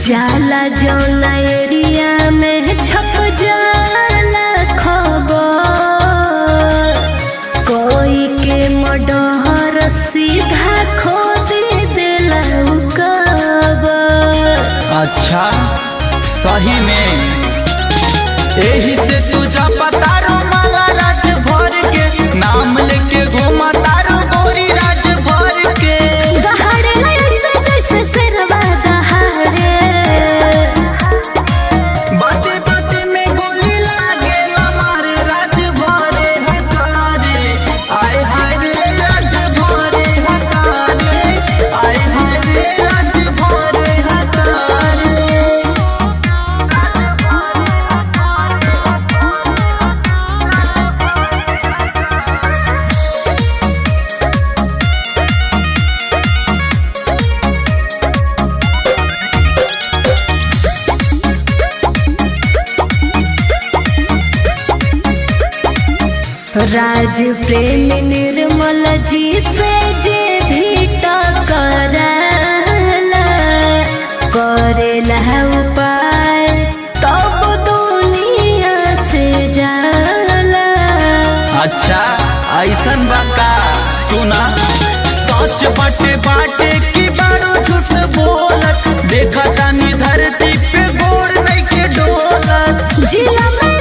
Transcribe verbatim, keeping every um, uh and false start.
जाला जौना एरिया में छप जाला खबर, कोई के मडहर सीधा खोद देला कबर। अच्छा सही में एही से तुझा पता रो माला राज भर के नाम लेके घूमा तारो गोरी राज भर के। दहाड़े ऐसे जैसे शेरवा दहाड़े, बाते बाते में गोली लागे हमारे राज भरे हकारे। आए हाय रे राज भरे हकारे, आए हाय रे राज भरे हकारे। राज प्रेम निर्मल जी से जे भी टकराला, करेला उपाय तब दुनिया से जाला। अच्छा ऐसन बाका सुना सच बाटे बाटे की बारो झूठ बोलत, देखा तानी धरती पे गोड़ नहीं के डोलत। जिला में